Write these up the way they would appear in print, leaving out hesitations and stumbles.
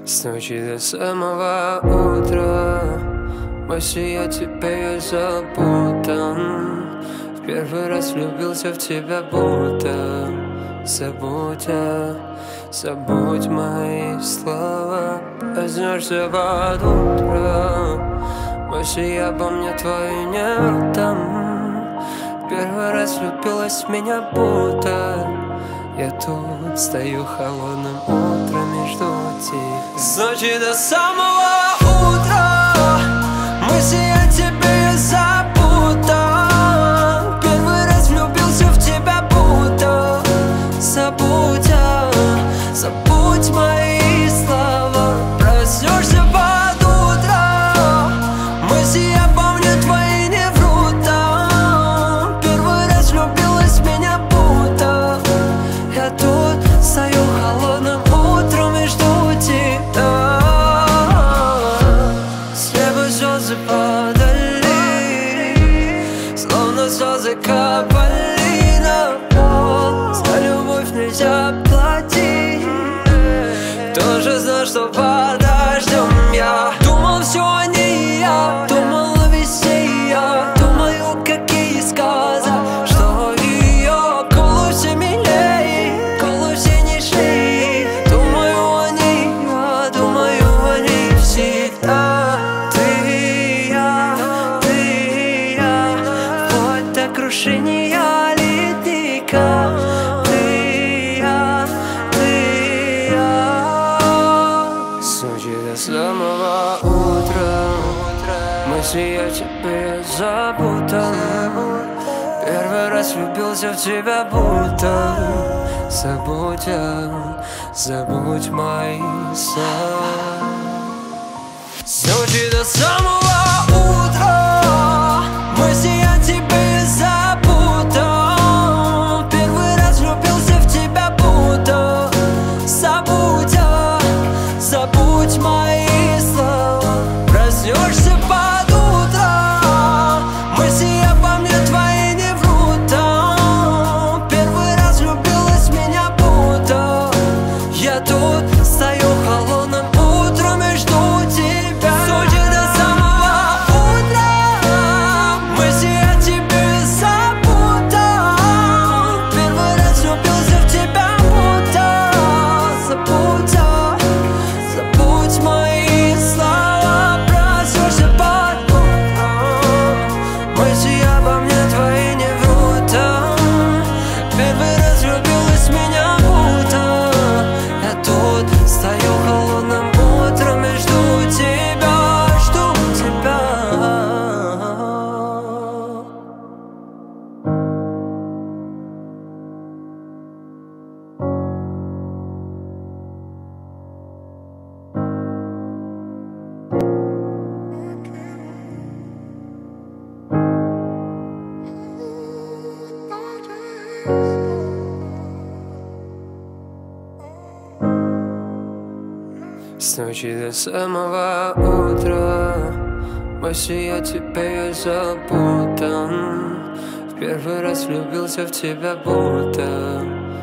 С ночи до самого утра мысли о тебе я запутан. В первый раз влюбился в тебя будто. Забудь мои слова. Проснешься под утро, мысли обо мне твои нет там. В первый раз влюбилась в меня будто. Я тут стою холодным утром и жду тебя. С ночи до самого утра мысли о тебе я запутан. Первый раз влюбился в тебя будто. Забудь мои слова. Проснешься под утро, мысли обо мне твои не врут там. Первый раз влюбилась в меня будто. Я тут стою холодным утром и жду тебя. С неба слезы падали, словно слезы капали на пол. За любовь нельзя платить. Кто же знал, что подождем? Я думал, все о ней, я думал о весне, я думаю, какие сказы, что ее колосе милей, колосе нежней. Думаю о ней, я думаю о ней всегда. Ты и я, вплоть до крушения ледника. С ночи до самого утра мысли о тебе запутан. Первый раз влюбился в тебя будто. Забудь мои слова. С ночи до самого утра мысли о тебе запутан. Первый раз влюбился в тебя будто. Забудь мои слова. Проснешься под утро, мысли обо мне твои не врут там. Первый раз влюбилась в меня будто. Я тут стою холодным утром и жду тебя. С ночи до самого утра мысли о тебе запутан. Первый раз влюбился в тебя будто. Забудь мои слова. Проснешься под утром, мысли обо мне твои не врут там. Первый раз влюбилась в меня будто. Я тут стою холодным утром и жду тебя, жду тебя. С ночи до самого утра мысли о тебе я запутан. В первый раз влюбился в тебя будто.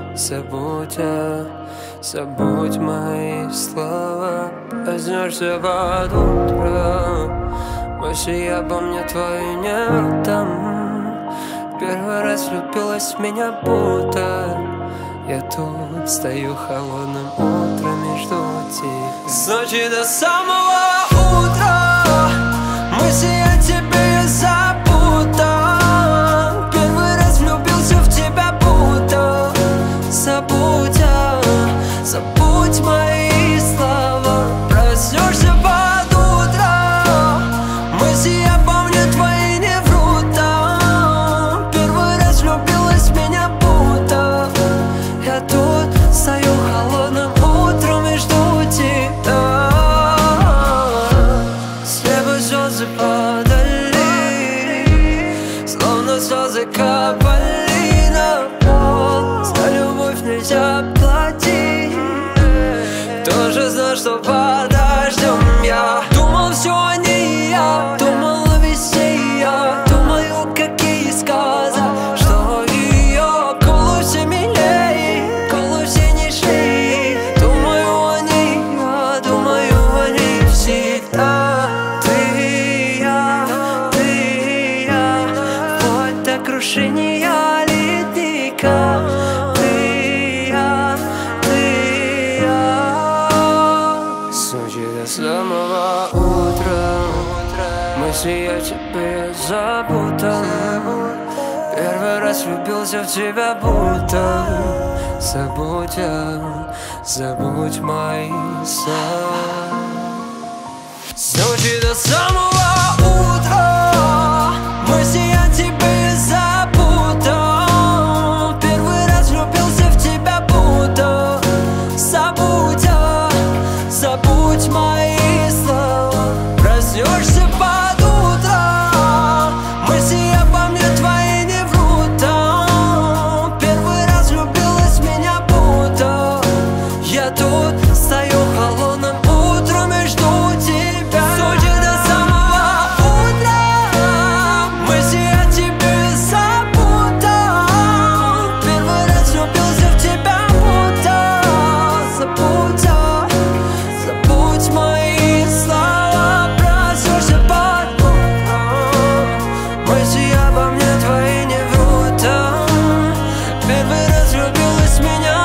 Забудь мои слова. Проснешься под утро, мысли обо мне твои нет там. Первый раз влюбилась в меня будто. Я тут стою холодным утром и жду тебя. С ночи до самого утра мысли о тебе я запутан. Первый раз влюбился в тебя будто. Забудь мои слова. Проснешься под утро, мысли обо мне твои не врут там. Первый раз влюбилась в меня будто. Я тут стою холодным утром и жду тебя. С неба слезы падали, словно слезы капали на пол. За любовь нельзя платить. Кто же знал, что подождем? Я думал, все о ней, я думал о весне, я думаю, какие сказы, что ее колосе милей, колосе нежней. Думаю о ней, я думаю забуто. Первый раз влюбился в тебя будто. Забудь мои слова. С ночи до самого утра мысли о тебе запутал. Первый раз влюбился в тебя будто. Забудь мои слова. Проснешься под утро, мысли обо мне твои не врут. Первый раз влюбилась в меня будто. Я тут стою холодным утром и жду тебя. С ночи до самого утра мысли о тебе запутал. Первый раз влюбился в тебя будто. Забудь мои слова. Проснешься под утром, мысли обо мне твои не врут. Первый раз влюбилась в меня.